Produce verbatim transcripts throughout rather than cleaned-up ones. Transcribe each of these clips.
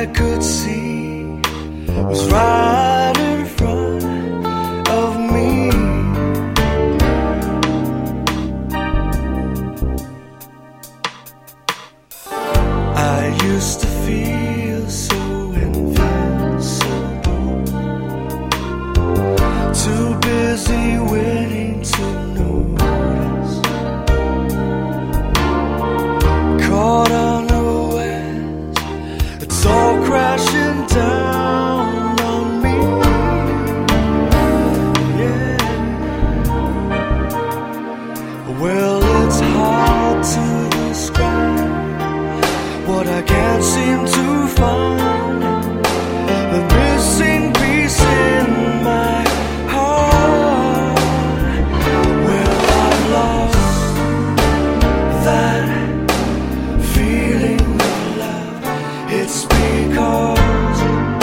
could see was right in front of me. I used to feel so invincible, too busy waiting to notice, caught unawares, it's all crashing down on me. Yeah. Well, it's hard to describe what I can't seem to find, the missing piece in my heart. Well, I lost that feeling of love. It's because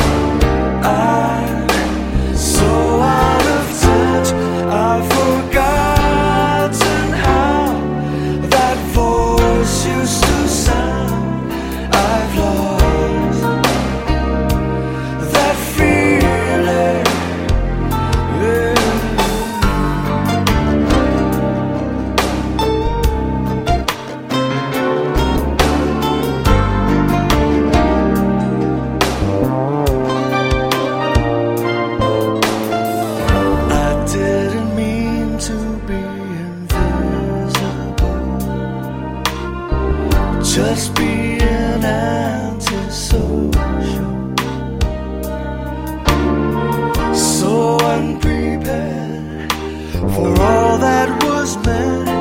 I'm so out of touch. I've forgotten how that voice used to sound. I've lost that feeling. Yeah. I didn't mean to be invisible, just being antisocial, so unprepared for all that was meant